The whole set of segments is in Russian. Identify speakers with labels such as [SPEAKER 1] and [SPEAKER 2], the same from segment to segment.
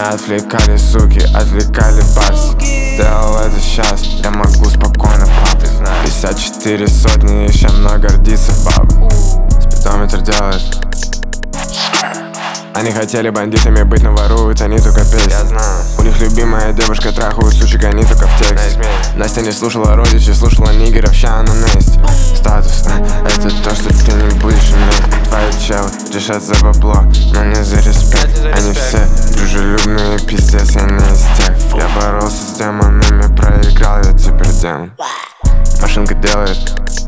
[SPEAKER 1] Меня отвлекали суки, отвлекали барсы. Сделал это сейчас, я могу спокойно папать. 54 сотни, еще мной гордится баба. Спидометр делает. Они хотели бандитами быть, но воруют они только песни. У них любимая девушка, трахают сучек, они только в тексте. Настя не слушала родичей, слушала нигеров, ща она на месте. Статус, это то, что ты не будешь иметь. Твои челы решат за бабло, но не за респект. Они все дружелюбные, пиздец, я не из тех. Я боролся с демонами, проиграл, я теперь демон. Машинка делает.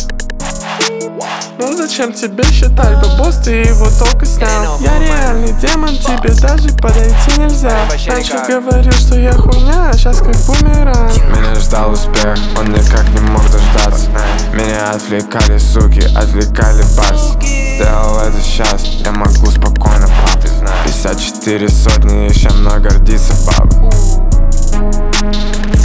[SPEAKER 2] Ну зачем тебе считать бабос, ты его только снял. Я реальный демон, тебе даже подойти нельзя. Раньше говорил, что я хуйня, а сейчас как бумеранг.
[SPEAKER 1] Меня ждал успех, он никак не мог дождаться. Меня отвлекали суки, отвлекали барсы. Сделал это сейчас, я могу спокойно папать. 54 сотни, еще мной гордится баба.